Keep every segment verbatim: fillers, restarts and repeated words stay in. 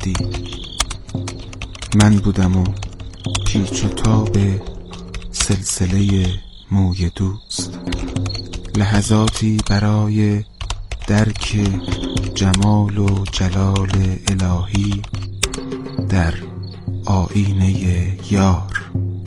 رفتی. من بودم و پیچ و تاب سلسله موی دوست، لحظاتی برای درک جمال و جلال الهی در آینه یار.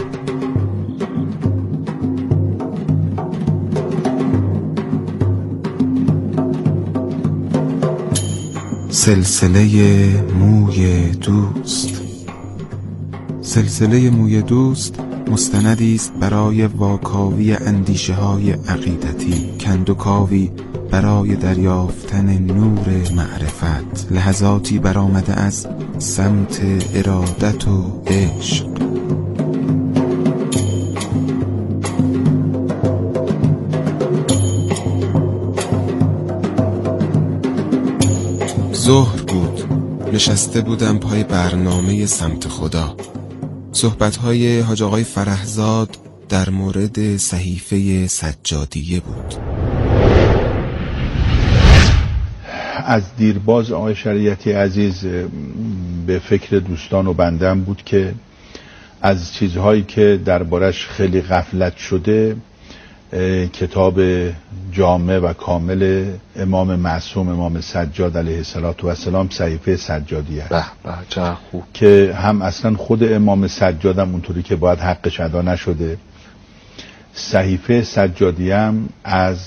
سلسله موی دوست. سلسله موی دوست مستندی است برای واکاوی اندیشه های عقیدتی، کندوکاوی برای دریافتن نور معرفت، لحظاتی برآمده از سمت ارادت و عشق. ظهر بود، نشسته بودم پای برنامه سمت خدا. صحبت‌های حاج آقای فرحزاد در مورد صحیفه سجادیه بود. از دیرباز آقای شریعتی عزیز به فکر دوستان و بندم بود که از چیزهایی که دربارش خیلی غفلت شده کتاب جامع و کامل امام معصوم امام سجاد علیه السلام صحیفه سجادیه است. به به چه خوب. که هم اصلا خود امام سجاد هم اونطوری که باید حقش ادا نشده. صحیفه سجادیه هم از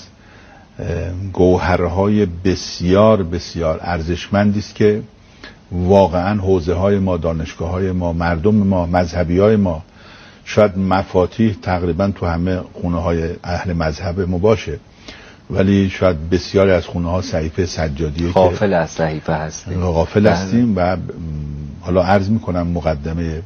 گوهرهای بسیار بسیار ارزشمندی است که واقعا حوزه های ما، دانشگاه های ما، مردم ما، مذهبی های ما، شاید مفاتیح تقریبا تو همه خونه های اهل مذهب ما باشه، ولی شاید بسیاری از خونه ها صحیفه سجادیه غافل از صحیفه هستیم غافل هستیم. و حالا عرض میکنم مقدمه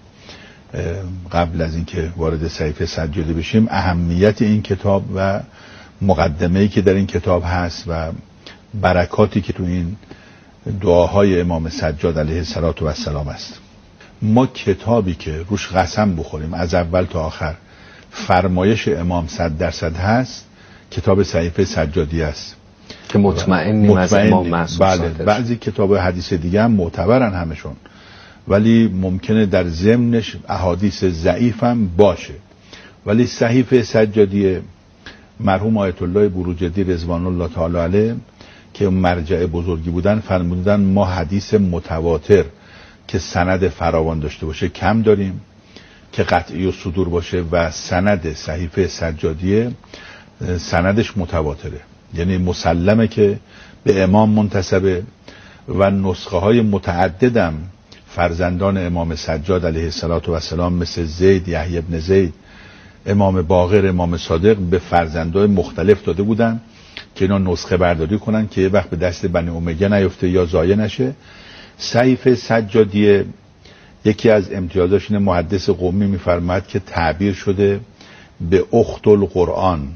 قبل از اینکه وارد صحیفه سجادیه بشیم اهمیت این کتاب و مقدمه‌ای که در این کتاب هست و برکاتی که تو این دعاهای امام سجاد علیه السلام است. ما کتابی که روش قسم بخوریم از اول تا آخر فرمایش امام صد درصد هست کتاب صحیفه سجادیه است که مطمئنیم از امام معصوم. بله، بعضی کتاب حدیث دیگه هم معتبرن همشون، ولی ممکنه در ضمنش احادیث ضعیف هم باشه. ولی صحیفه سجادیه مرحوم آیت الله بروجردی رضوان الله تعالی علیه که مرجع بزرگی بودن فرمودن ما حدیث متواتر که سند فراوان داشته باشه کم داریم، که قطعی و صدور باشه، و سند صحیفه سجادیه سندش متواتره، یعنی مسلمه که به امام منتسبه و نسخه های متعددم فرزندان امام سجاد علیه السلام مثل زید، یحیی ابن زید، امام باقر، امام صادق به فرزندان مختلف داده بودن که اینا نسخه برداری کنن که یه وقت به دست بنی امیه نیفته یا ضایع نشه. صحیفه سجادیه یکی از امتیازاش اینه، محدث قمی میفرماید که تعبیر شده به اخت القرآن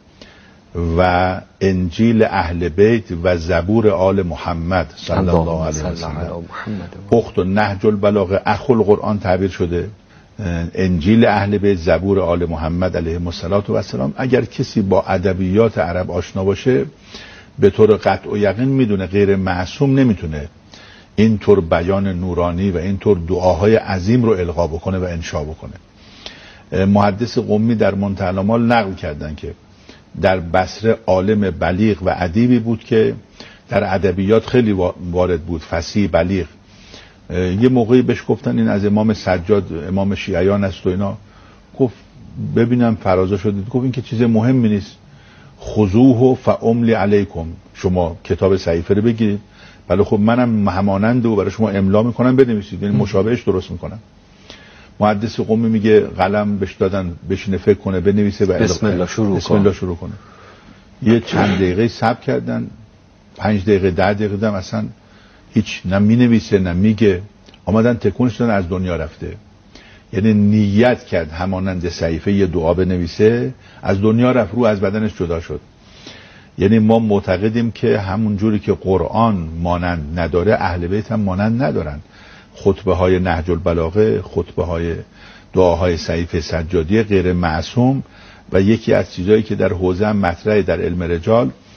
و انجیل اهل بیت و زبور آل محمد صلی الله علیه و سلم. اخت و نهج البلاغه اخو القرآن تعبیر شده، انجیل اهل بیت، زبور آل محمد علیه السلام. اگر کسی با ادبیات عرب آشنا باشه به طور قطع و یقین میدونه غیر معصوم نمیتونه اینطور بیان نورانی و اینطور دعاهای عظیم رو القا بکنه و انشا بکنه. محدث قمی در منتهی الامال نقل کردن که در بصره عالم بلیغ و ادیبی بود که در ادبیات خیلی وارد بود، فصیح بلیغ. یه موقعی بهش گفتن این از امام سجاد امام شیعیان است و اینا، گفت ببینم فرازا شدید، گفت این که چیز مهمی نیست، خذوه فاملی علیکم، شما کتاب صحیفه رو بگیرید، ولی خب منم همانند و برای شما املا میکنم بنویسید، یعنی مشابهش درست میکنم. محدث قمی میگه قلم بهش دادن بشینه فکر کنه بنویسه و بسم الله شروع بسم الله شروع کنه. یه چند دقیقه صبر کردن، پنج دقیقه ده دقیقه دم اصلا هیچ نه مینویسه نه میگه، آمدن تکونش دادن از دنیا رفته. یعنی نیت کرد همانند صحیفه یه دعا بنویسه، از دنیا رفت، رو از بدنش جدا شد. یعنی ما معتقدیم که همون جوری که قرآن مانند نداره اهل بیت هم مانند ندارن. خطبه های نهج البلاغه، خطبه های دعاهای صحیفه سجادیه غیر معصوم و یکی از چیزایی که در حوزه مطرح در علم رجال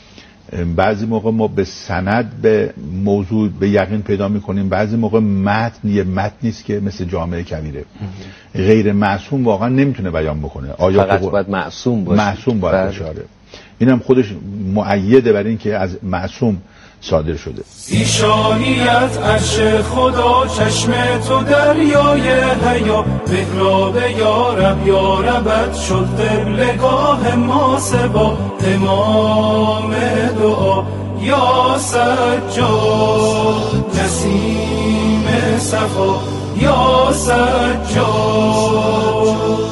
بعضی موقع ما به سند به موضوع به یقین پیدا میکنیم، بعضی موقع متن یه متن نیست که مثل جامعه کبیره. غیر معصوم واقعا نمیتونه بیان بکنه. آیات فقط باید معصوم باشه. معصوم باید باشه. اینم خودش مؤیده برای اینکه از معصوم صادر شده. ایشانیت عرش خدا، چشم تو دریای حیا، محراب یارب یاربت شد قبلگاه ما سبا، امام دعا یا سجاد، نسیم صفا یا سجاد.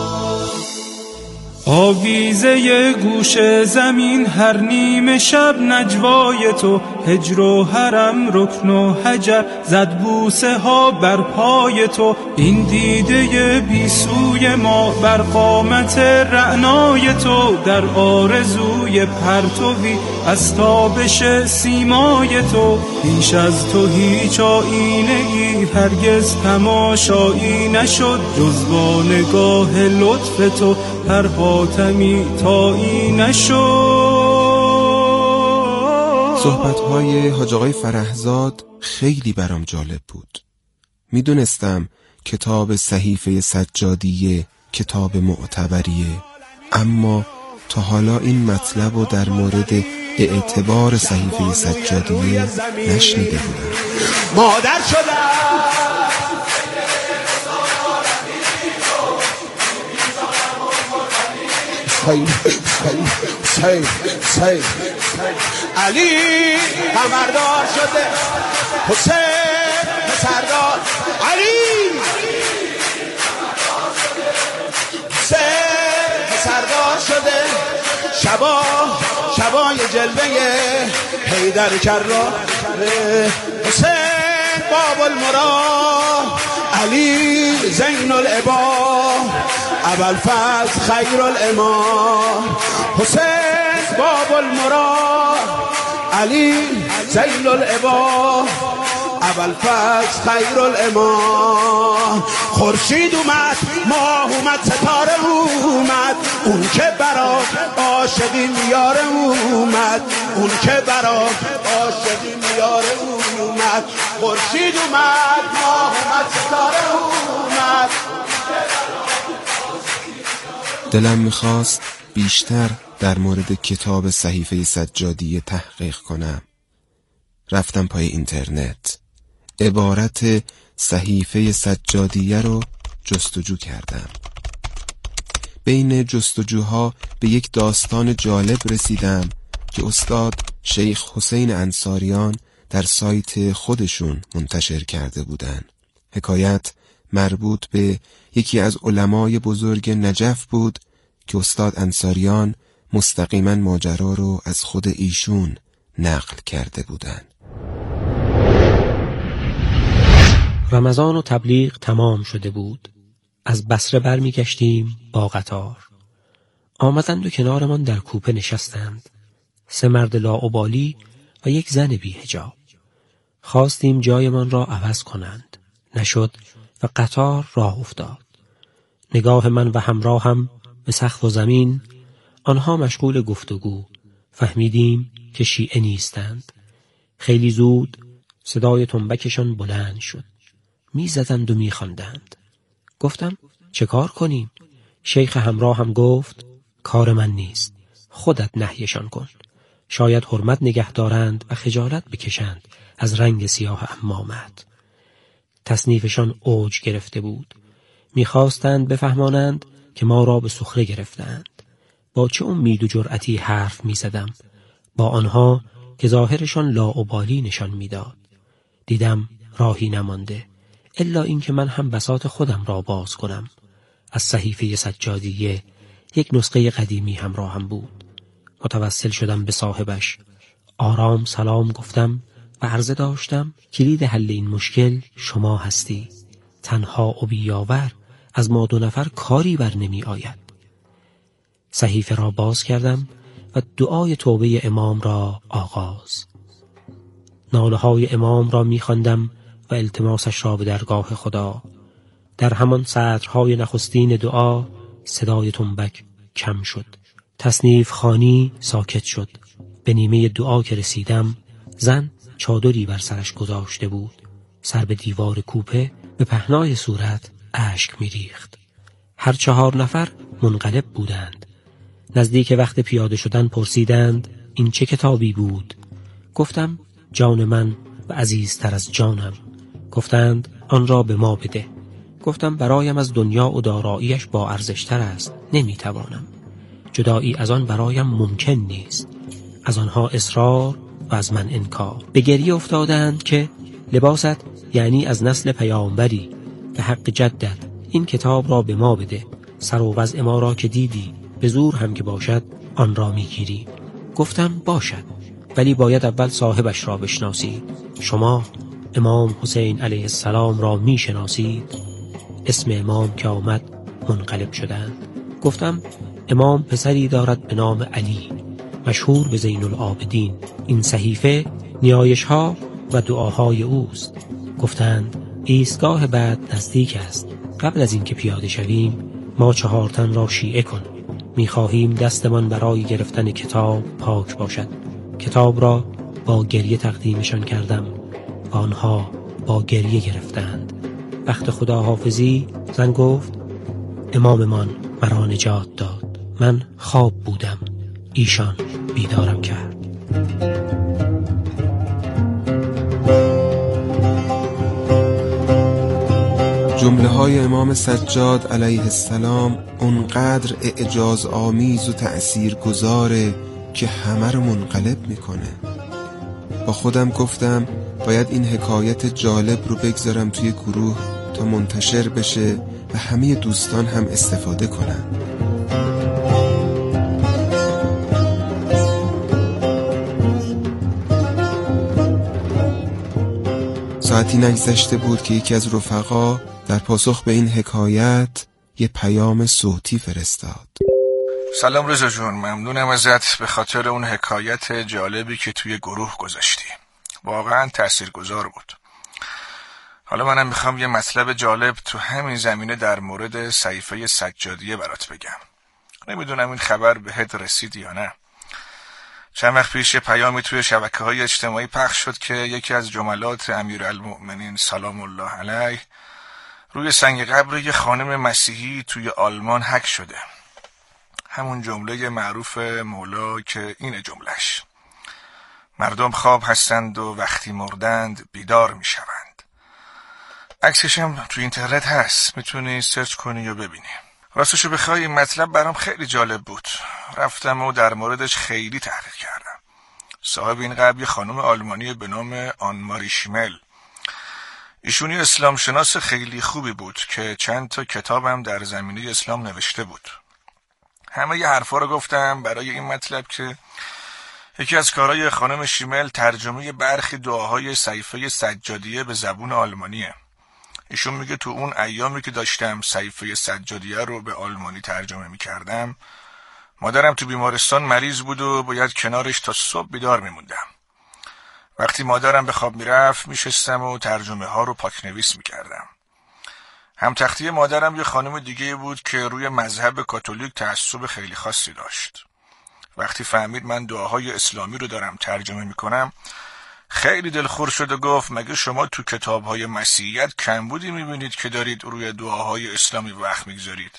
آویزه گوش زمین هر نیمه شب نجوای تو، هجر و حرم رکن و حجر زد بوسه ها بر پای تو، این دیده بی سوی ما بر قامت رعنای تو، در آرزوی پرتوی از تابش سیمای تو، پیش از تو هیچ آینه ای هرگز تماشایی نشد، جز با نگاه لطف تو هر حاتمی تایی نشد. صحبت‌های حاج آقای فرحزاد خیلی برام جالب بود. میدونستم کتاب صحیفه سجادیه کتاب معتبریه، اما تا حالا این مطلب رو در مورد اعتبار صحیفه سجادیه نشنیده بودم. مادر شدم سید سید سید سید علی قمردار شده، حسین سردار علی حسین سردار شده، شبا شبای جلوه حیدر کرار، حسین باب المراد علی زین العباد ابوالفضل خیر الامام، حسین باب المراد علی زین العباد ابوالفضل خیر الامام. خورشید اومد، ماه اومد، ستاره اومد، اون که برا عاشقی میاره اومد، اون که برا عاشقی میاره اومد. خورشید اومد، ماه اومد، ستاره اومد. دلم میخواست بیشتر در مورد کتاب صحیفه سجادیه تحقیق کنم. رفتم پای اینترنت، عبارت صحیفه سجادیه رو جستجو کردم. بین جستجوها به یک داستان جالب رسیدم که استاد شیخ حسین انصاریان در سایت خودشون منتشر کرده بودن. حکایت مربوط به یکی از علمای بزرگ نجف بود که استاد انصاریان مستقیما ماجرا رو از خود ایشون نقل کرده بودن. رمضان و تبلیغ تمام شده بود. از بصره برمی گشتیم با قطار. آمدند و کنارمان در کوپه نشستند. سه مرد لاابالی و یک زن بی حجاب. خواستیم جایمان را عوض کنند. نشد و قطار راه افتاد. نگاه من و همراهم به سقف و زمین، آنها مشغول گفتگو. فهمیدیم که شیعه نیستند. خیلی زود صدای تنبکشان بلند شد. می زدند و می خواندند. گفتم چه کار کنیم؟ شیخ همراه هم گفت کار من نیست، خودت نهیشان کن. شاید حرمت نگه دارند و خجالت بکشند از رنگ سیاه عمامت. تصنیفشان اوج گرفته بود. میخواستند بفهمانند که ما را به سخره گرفتند. با چه امید و جرأتی حرف میزدم با آنها که ظاهرشان لاابالی نشان میداد. دیدم راهی نمانده الا اینکه من هم بساط خودم را باز کنم. از صحیفه سجادیه یک نسخه قدیمی همراهم بود. متوسل شدم به صاحبش. آرام سلام گفتم و عرضه داشتم کلید حل این مشکل شما هستی. تنها و بیاور از ما دو نفر کاری بر نمی آید. صحیفه را باز کردم و دعای توبه امام را آغاز. ناله های امام را می خواندم و التماسش را به درگاه خدا. در همان سطرهای نخستین دعا صدای تنبک کم شد. تصنیف خانی ساکت شد. به نیمه دعا که رسیدم، زن چادری بر سرش گذاشته بود. سر به دیوار کوپه به پهنای صورت اشک می‌ریخت. هر چهار نفر منقلب بودند. نزدیک وقت پیاده شدن پرسیدند این چه کتابی بود؟ گفتم جان من و عزیزتر از جانم. گفتند آن را به ما بده. گفتم برایم از دنیا و داراییش با ارزشتر است، نمیتوانم. جدایی از آن برایم ممکن نیست. از آنها اصرار و از من انکار. به گریه افتادند که لباست یعنی از نسل پیامبری، به حق جدت این کتاب را به ما بده. سر و وضع ما را که دیدی، به زور هم که باشد آن را میگیری. گفتم باشد، ولی باید اول صاحبش را بشناسید. شما امام حسین علیه السلام را میشناسید؟ اسم امام که آمد منقلب شدند. گفتم امام پسری دارد به نام علی، مشهور به زین العابدین. این صحیفه نیایش ها و دعاهای اوست. گفتند ایستگاه بعد نزدیک است. قبل از اینکه پیاده شویم ما چهار تن را شیعه کن. میخواهیم دستمان برای گرفتن کتاب پاک باشد. کتاب را با گریه تقدیمشان کردم و آنها با گریه گرفتند. وقت خداحافظی زن گفت اماممان مرا نجات داد. من خواب بودم، ایشان بیدارم کرد. جمله های امام سجاد علیه السلام اونقدر اعجاز آمیز و تأثیر گذاره که همه رو منقلب میکنه. با خودم گفتم باید این حکایت جالب رو بگذارم توی گروه تا منتشر بشه و همه دوستان هم استفاده کنن. ساعتی نگذشته بود که یکی از رفقا در پاسخ به این حکایت یه پیام صوتی فرستاد. سلام رضا جون، ممنونم ازت به خاطر اون حکایت جالبی که توی گروه گذاشتی. واقعا تاثیرگذار بود. حالا منم میخوام یه مطلب جالب تو همین زمینه در مورد صحیفه سجادیه برات بگم. نمیدونم این خبر بهت رسید یا نه. چند وقت پیش پیامی توی شبکه‌های اجتماعی پخش شد که یکی از جملات امیرالمؤمنین سلام الله علیه روی سنگ قبر یه خانم مسیحی توی آلمان حک شده. همون جمله معروف مولا که اینه جملش: مردم خواب هستند و وقتی مردند بیدار میشوند. عکسش هم توی اینترنت هست، میتونی سرچ کنی و ببینی. راستشو بخوای این مطلب برام خیلی جالب بود. رفتم و در موردش خیلی تحقیق کردم. صاحب این قبر یه خانم آلمانی به نام آن ماری شیمل. ایشونی اسلام شناس خیلی خوبی بود که چند تا کتابم در زمینه اسلام نوشته بود. همه ی حرفا رو گفتم برای این مطلب که یکی از کارهای خانم شیمل ترجمه برخی دعاهای صحیفه سجادیه به زبون آلمانیه. ایشون میگه تو اون ایامی که داشتم صحیفه سجادیه رو به آلمانی ترجمه میکردم، مادرم تو بیمارستان مریض بود و باید کنارش تا صبح بیدار میموندم. وقتی مادرم به خواب میرفت میشستم و ترجمه ها رو پاکنویس میکردم. هم تختی مادرم یه خانم دیگه بود که روی مذهب کاتولیک تعصب خیلی خاصی داشت. وقتی فهمید من دعاهای اسلامی رو دارم ترجمه میکنم خیلی دلخور شد و گفت مگه شما تو کتابهای مسیحیت کمبودی میبینید که دارید روی دعاهای اسلامی وقت میگذارید؟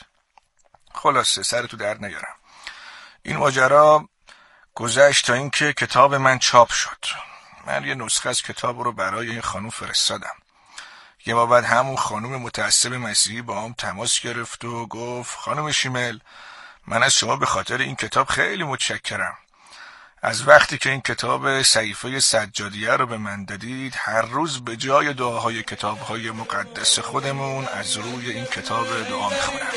خلاصه سرتو در نیارم. این ماجرا گذشت تا اینکه کتاب من چاپ شد. من یه نسخه از کتاب رو برای این خانم فرستادم. یه ما بعد همون خانم متعصب مسیحی با هم تماس گرفت و گفت خانم شیمل، من از شما به خاطر این کتاب خیلی متشکرم. از وقتی که این کتاب صحیفه سجادیه رو به من دادید، هر روز به جای دعاهای کتابهای مقدس خودمون از روی این کتاب دعا میخونم.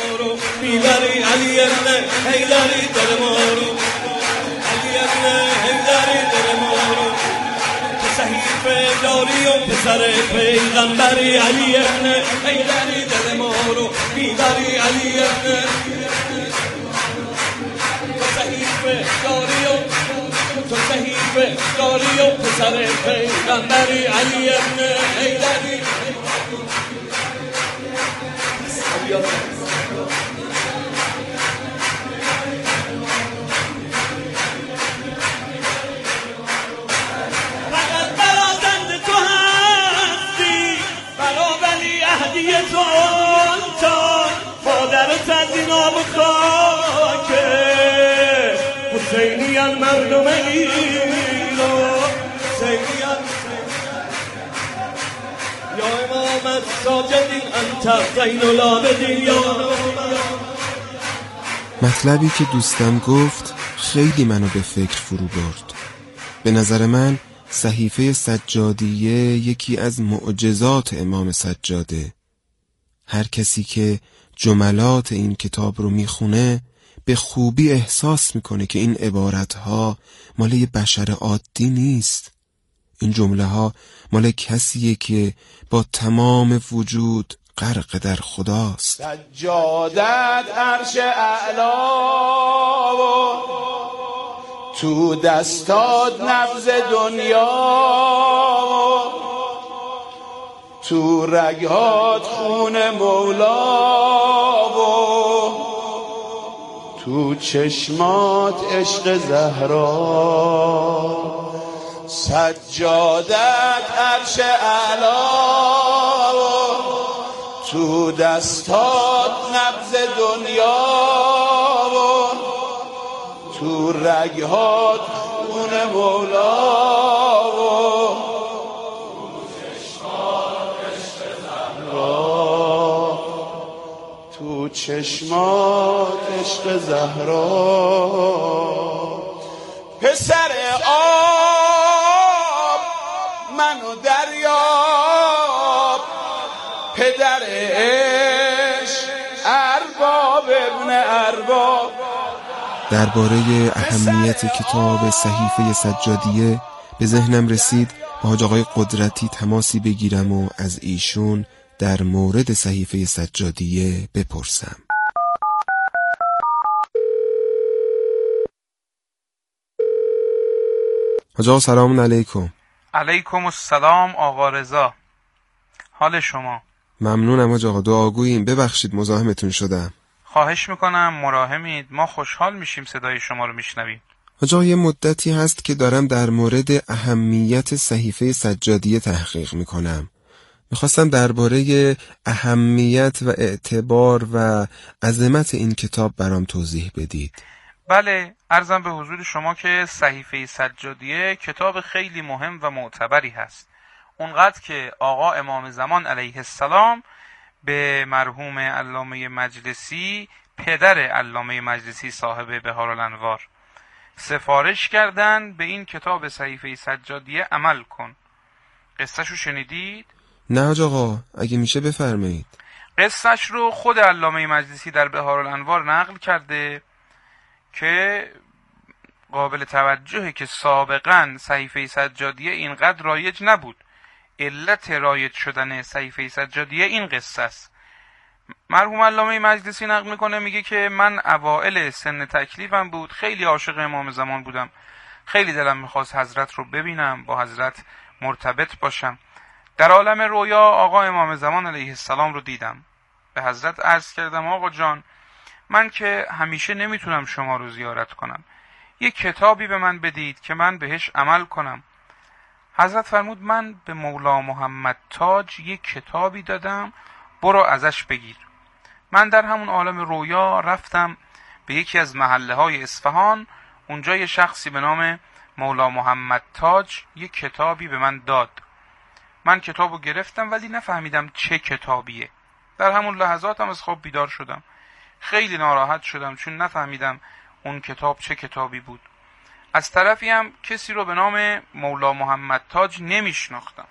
صحیفه داری و پسر پیغمبری علی ابن حیدری دل ما رو میبری علی ابن صحیفه داری و تو صحیفه داری و پسر پیغمبری علی ابن حیدری. هدیه تو تا مادرت از این آب خاکه حسینیان مردم ایران حسینیان یا امام الساجدین انت زین العابدین یا مطلبی که دوستم گفت خیلی منو به فکر فرو برد. به نظر من صحیفه سجادیه یکی از معجزات امام سجاده. هر کسی که جملات این کتاب رو میخونه به خوبی احساس میکنه که این عبارتها مال یه بشر عادی نیست. این جمله ها مال کسیه که با تمام وجود غرق در خداست. سجادت عرش اعلا تو دستاد نبض دنیا تو رگهات خون مولا تو چشمات عشق زهرا. سجادت عرش اعلا تو دستات نبض دنیا تو رگهات خون مولا تو چشمات عشق زهرا تو چشمات عشق زهرا. پسر آب منو دریاب پدر عشق ارباب ابن ارباب. درباره اهمیت کتاب صحیفه سجادیه به ذهنم رسید با حاج آقای قدرتی تماسی بگیرم و از ایشون در مورد صحیفه سجادیه بپرسم. حاج آقا سلام علیکم. علیکم السلام آقا رضا، حال شما؟ ممنونم حاج آقا، دعاگوییم. ببخشید مزاحمتون شدم. خواهش میکنم، مراحمید، ما خوشحال میشیم صدای شما رو میشنویم. حاج آقا یه مدتی هست که دارم در مورد اهمیت صحیفه سجادیه تحقیق میکنم. میخواستم درباره اهمیت و اعتبار و عظمت این کتاب برام توضیح بدید. بله، عرضم به حضور شما که صحیفه سجادیه کتاب خیلی مهم و معتبری هست. اونقدر که آقا امام زمان علیه السلام به مرحوم علامه مجلسی، پدر علامه مجلسی صاحب بهارالانوار، سفارش کردن به این کتاب صحیفه سجادیه عمل کن. قصهشو شنیدید؟ نه حاج آقا، اگه میشه بفرمایید. قصهش رو خود علامه مجلسی در بهارالانوار نقل کرده که قابل توجهه که سابقا صحیفه سجادیه اینقدر رایج نبود. علت رایج شدن صحیفه سجادیه این قصه است. مرحوم علامه مجلسی نقل میکنه، میگه که من اوائل سن تکلیفم بود، خیلی عاشق امام زمان بودم، خیلی دلم میخواست حضرت رو ببینم، با حضرت مرتبط باشم. در عالم رویا آقا امام زمان علیه السلام رو دیدم. به حضرت عرض کردم آقا جان، من که همیشه نمیتونم شما رو زیارت کنم، یک کتابی به من بدید که من بهش عمل کنم. حضرت فرمود من به مولا محمد تاج یک کتابی دادم، برو ازش بگیر. من در همون عالم رویا رفتم به یکی از محله های اصفهان. اونجا یه شخصی به نام مولا محمد تاج یک کتابی به من داد. من کتابو گرفتم ولی نفهمیدم چه کتابیه. در همون لحظات هم از خواب بیدار شدم. خیلی ناراحت شدم چون نفهمیدم اون کتاب چه کتابی بود. از طرفی هم کسی رو به نام مولا محمد تاج نمیشناختم.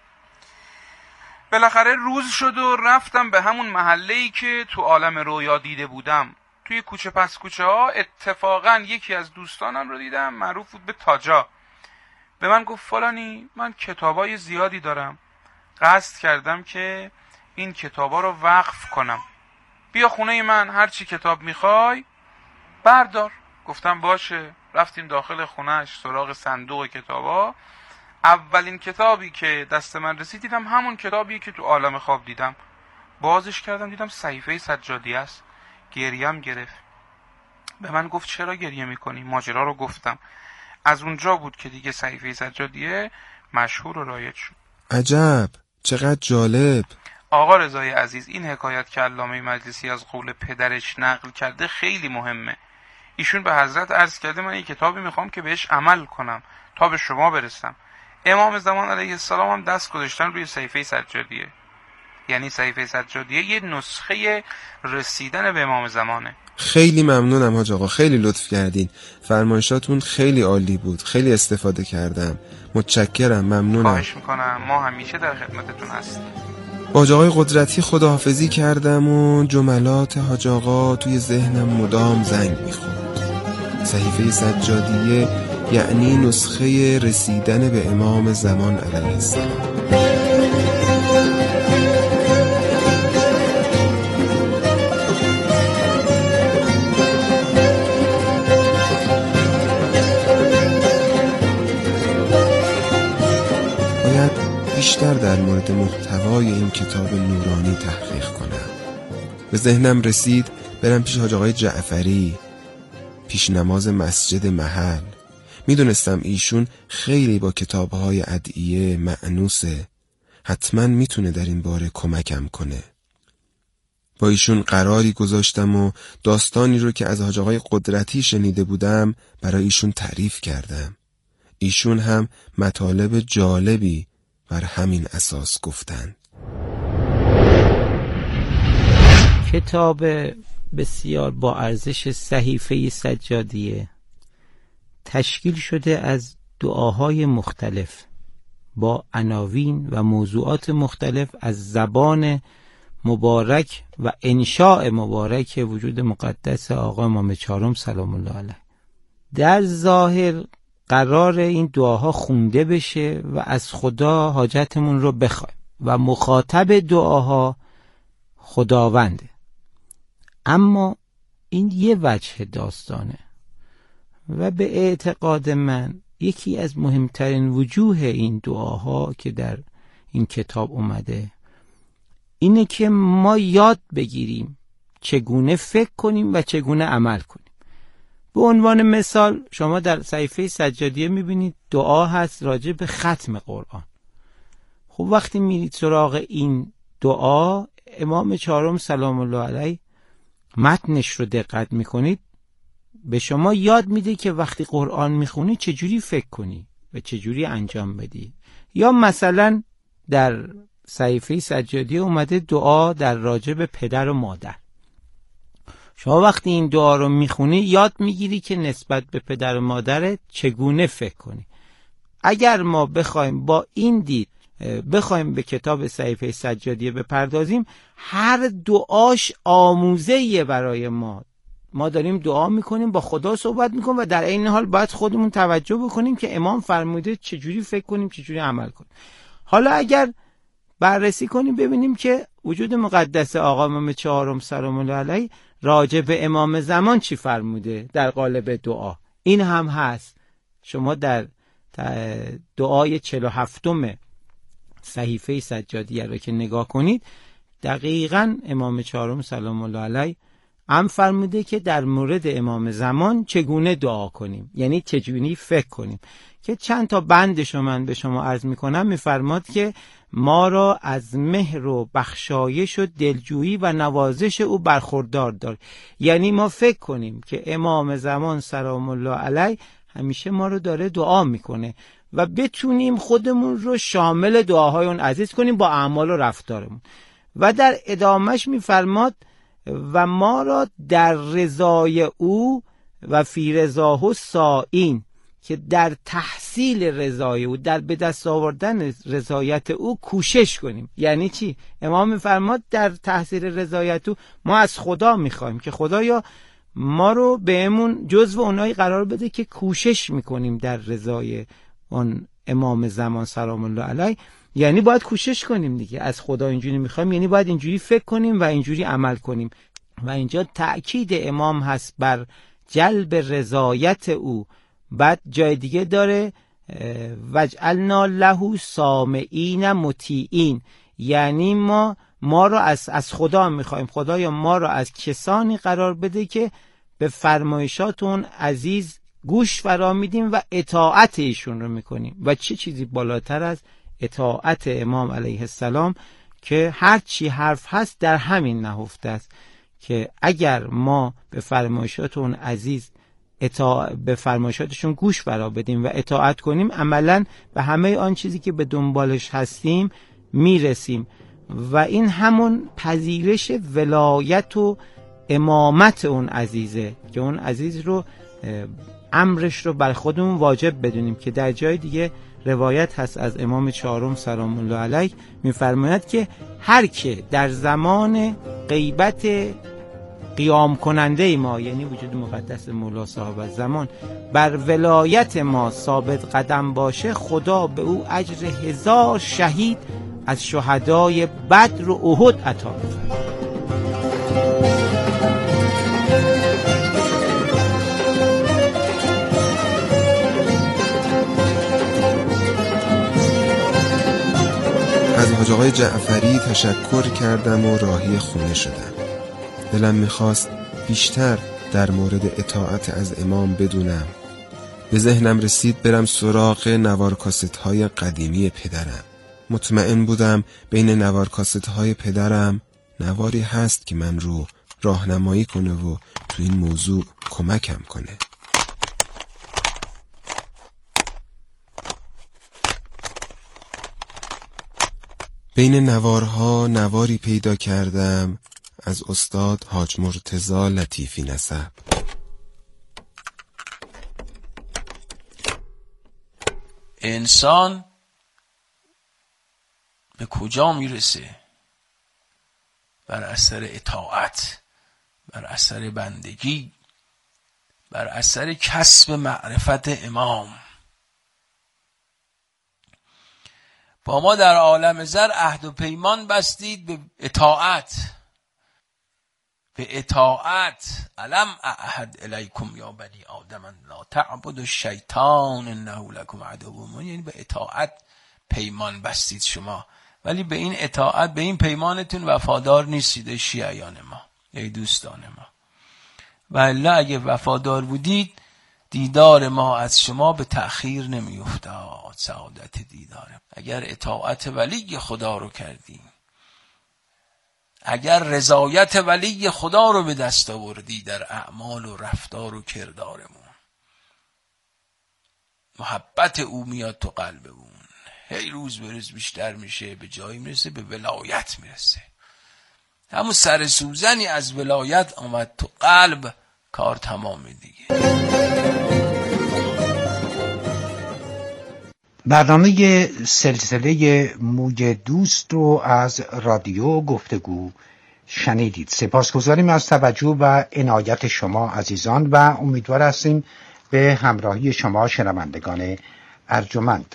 بالاخره روز شد و رفتم به همون محله‌ای که تو عالم رویا دیده بودم. توی کوچه پس کوچه ها اتفاقا یکی از دوستانم رو دیدم، معروف بود به تاجا. به من گفت فلانی، من کتابای زیادی دارم، قصد کردم که این کتابا رو وقف کنم، بیا خونه من، هر چی کتاب میخوای بردار. گفتم باشه. رفتیم داخل خونهش سراغ صندوق کتابا. اولین کتابی که دست من رسید دیدم همون کتابیه که تو عالم خواب دیدم. بازش کردم دیدم صحیفه سجادیه است. گریم گرفت. به من گفت چرا گریه میکنی؟ ماجرا رو گفتم. از اونجا بود که دیگه صحیفه سجادیه مشهور و رایج شد. عجب، چقدر جالب. آقا رضای عزیز، این حکایت که علامه مجلسی از قول پدرش نقل کرده خیلی مهمه. ایشون به حضرت عرض کرده من این کتابی میخوام که بهش عمل کنم تا به شما برسم. امام زمان علیه السلام هم دست گذاشتن روی صحیفه سجادیه. یعنی صحیفه سجادیه یه نسخه رسیدن به امام زمانه. خیلی ممنونم حاج آقا، خیلی لطف کردین، فرمایشاتون خیلی عالی بود، خیلی استفاده کردم، متشکرم، ممنونم. خواهش میکنم، ما همیشه در خدمتتون هستیم. با حاج آقای قدرتی خداحافظی کردم و جملات حاج آقا توی ذهنم مدام زنگ میخورد. صحیفه سجادیه یعنی نسخه رسیدن به امام زمان علیه السلام. بیشتر در مورد محتوای این کتاب نورانی تحقیق کنم. به ذهنم رسید برم پیش حاج آقای جعفری، پیش نماز مسجد محل. میدونستم ایشون خیلی با کتابهای ادعیه مأنوسه، حتما میتونه در این باره کمکم کنه. با ایشون قراری گذاشتم و داستانی رو که از حاج آقای قدرتی شنیده بودم برای ایشون تعریف کردم. ایشون هم مطالب جالبی بر همین اساس گفتن. کتاب بسیار با ارزش صحیفه سجادیه تشکیل شده از دعاهای مختلف با عناوین و موضوعات مختلف از زبان مبارک و انشاء مبارک وجود مقدس آقا امام چهارم سلام الله علیه. در ظاهر قرار این دعاها خونده بشه و از خدا حاجتمون رو بخوایم و مخاطب دعاها خداونده، اما این یه وجه داستانه و به اعتقاد من یکی از مهمترین وجوه این دعاها که در این کتاب اومده اینه که ما یاد بگیریم چگونه فکر کنیم و چگونه عمل کنیم. به عنوان مثال شما در صحیفه سجادیه میبینید دعا هست راجع به ختم قرآن. خب وقتی میرید سراغ این دعا، امام چهارم سلام الله علیه متنش رو دقت میکنید، به شما یاد میده که وقتی قرآن میخونی چجوری فکر کنی و چجوری انجام بدی. یا مثلا در صحیفه سجادیه اومده دعا در راجع به پدر و مادر. شما وقتی این دعا رو میخونی یاد میگیری که نسبت به پدر و مادرت چگونه فکر کنی. اگر ما بخوایم با این دید بخوایم به کتاب صحیفه سجادیه بپردازیم، هر دعاش آموزه‌ایه برای ما. ما داریم دعا میکنیم، با خدا صحبت میکنیم و در این حال باید خودمون توجه بکنیم که امام فرموده چجوری فکر کنیم، چجوری عمل کنیم. حالا اگر بررسی کنیم ببینیم که وجود مقدس آقا امام چهارم سلام الله علیه راجع به امام زمان چی فرموده در قالب دعا. این هم هست. شما در دعای چهل و هفتم صحیفه سجادیه رو که نگاه کنید، دقیقاً امام چهارم سلام الله علیه هم فرموده که در مورد امام زمان چگونه دعا کنیم، یعنی چگونه فکر کنیم، که چند تا بندش رو من به شما عرض میکنم. میفرماد که ما را از مهر و بخشایش و دلجویی و نوازش او برخوردار دار. یعنی ما فکر کنیم که امام زمان سلام الله علیه همیشه ما رو داره دعا میکنه و بتونیم خودمون رو شامل دعاهای اون عزیز کنیم با اعمال و رفتارمون. و در ادامهش میفرماد و ما را در رضای او و فی رضاه سائین، که در تحصیل رضای او، در به دست آوردن رضایت او کوشش کنیم. یعنی چی؟ امام میفرماد در تحصیل رضایت او ما از خدا میخوایم که خدایا ما رو بهمون جزو اونایی قرار بده که کوشش میکنیم در رضای اون امام زمان سلام الله علیه. یعنی باید کوشش کنیم دیگه، از خدا اینجوری میخوایم، یعنی باید اینجوری فکر کنیم و اینجوری عمل کنیم. و اینجا تأکید امام هست بر جلب رضایت او. بعد جای دیگه داره وجعلنا له سامعین مطیعین، یعنی ما ما رو از از خدا میخوایم، خدایا ما رو از کسانی قرار بده که به فرمایشات اون عزیز گوش فرا میدیم و اطاعت ایشون رو میکنیم. و چه چیزی بالاتر از اطاعت امام علیه السلام که هر چی حرف هست در همین نهفته است که اگر ما به فرمایشات اون عزیز اطاع... به فرمایشاتشون گوش فرا بدیم و اطاعت کنیم، عملاً به همه آن چیزی که به دنبالش هستیم میرسیم و این همون پذیرش ولایت و امامت اون عزیزه که اون عزیز رو امرش رو بر خودمون واجب بدونیم که در جای دیگه روایت هست از امام چهارم سلام الله علیه میفرماید که هر که در زمان غیبت قیام کننده ما، یعنی وجود مقدس مولا صاحب الزمان، بر ولایت ما ثابت قدم باشه، خدا به او اجر هزار شهید از شهدای بدر و احد عطا می‌فرماید. از حاج آقای جعفری تشکر کردم و راهی خونه شدم. دلم میخواست بیشتر در مورد اطاعت از امام بدونم. به ذهنم رسید برم سراغ نوار کاست های قدیمی پدرم. مطمئن بودم بین نوار کاست های پدرم نواری هست که من رو راهنمایی کنه و تو این موضوع کمکم کنه. بین نوارها نواری پیدا کردم از استاد حاج مرتضی لطیفی نسب. انسان به کجا میرسه؟ بر اثر اطاعت، بر اثر بندگی، بر اثر کسب معرفت امام. با ما در عالم زر عهد و پیمان بستید به اطاعت، به اطاعت. الم اعهد الیکم یا بنی آدم لا تعبدوا الشیطان انه لکم عدو مبین. یعنی به اطاعت پیمان بستید شما، ولی به این اطاعت، به این پیمانتون وفادار نیستید ای شیعیان ما، ای دوستان ما. و الا اگه وفادار بودید دیدار ما از شما به تأخیر نمی افتاد، سعادت دیدارم. اگر اطاعت ولی خدا رو کردیم، اگر رضایت ولی خدا رو به دست آوردی در اعمال و رفتار و کردارمون، محبت او میاد تو قلبمون، هی روز به روز بیشتر میشه، به جایی میرسه به ولایت میرسه. همون سر سوزنی از ولایت آمد تو قلب، کار تمامه دیگه. برنامه سلسله موج دوست رو از رادیو گفتگو شنیدید. سپاسگزاریم از توجه و عنایت شما عزیزان و امیدوار هستیم به همراهی شما شنوندگان ارجمند.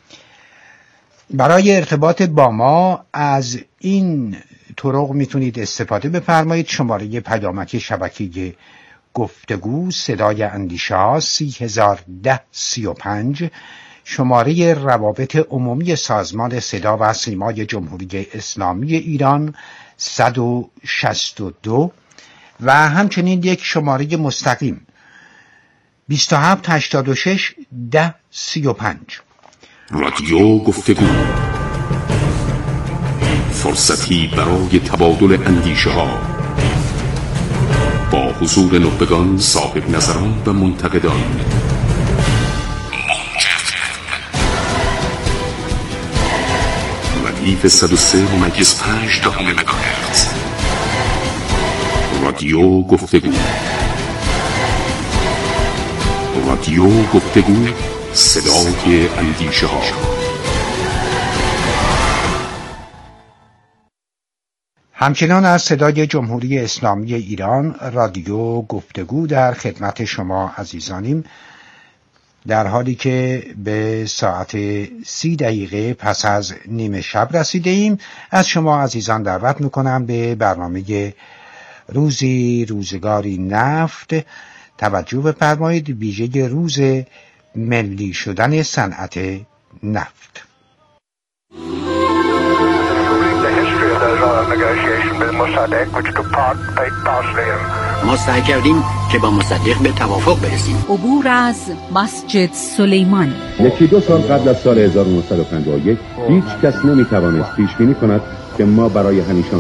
برای ارتباط با ما از این طرق میتونید استفاده بفرمایید. شماره پیامکی شبکه گفتگو صدای اندیشه ها سی هزار ده سی و پنج، شماره روابط عمومی سازمان صدا و سیمای جمهوری اسلامی ایران صد و شصت و دو و همچنین یک شماره مستقیم بیست و هفت هشتاد و شش ده سی و پنج. رادیو گفتگو، فرصتی برای تبادل اندیشه ها با حضور نخبگان، صاحب نظران و منتقدان. ردیف صد و سه و مجلس پنج دهم مگاهرتز. رادیو گفتگو، رادیو گفتگو، صدای اندیشه ها. همچنان از صدای جمهوری اسلامی ایران رادیو گفتگو در خدمت شما عزیزانیم، در حالی که به ساعت سی دقیقه پس از نیمه شب رسیده ایم. از شما عزیزان دعوت میکنم به برنامه روزی روزگاری نفت توجه بفرمایید، ویژه روز ملی شدن صنعت نفت. ما سعی کردیم که با مصدق به توافق برسیم. عبور از مسجد سلیمان. یکی دو سال قبل از سال هزار و نهصد و پنجاه و یک هیچ کس نمیتوانست پیش بینی کند که ما برای همیشه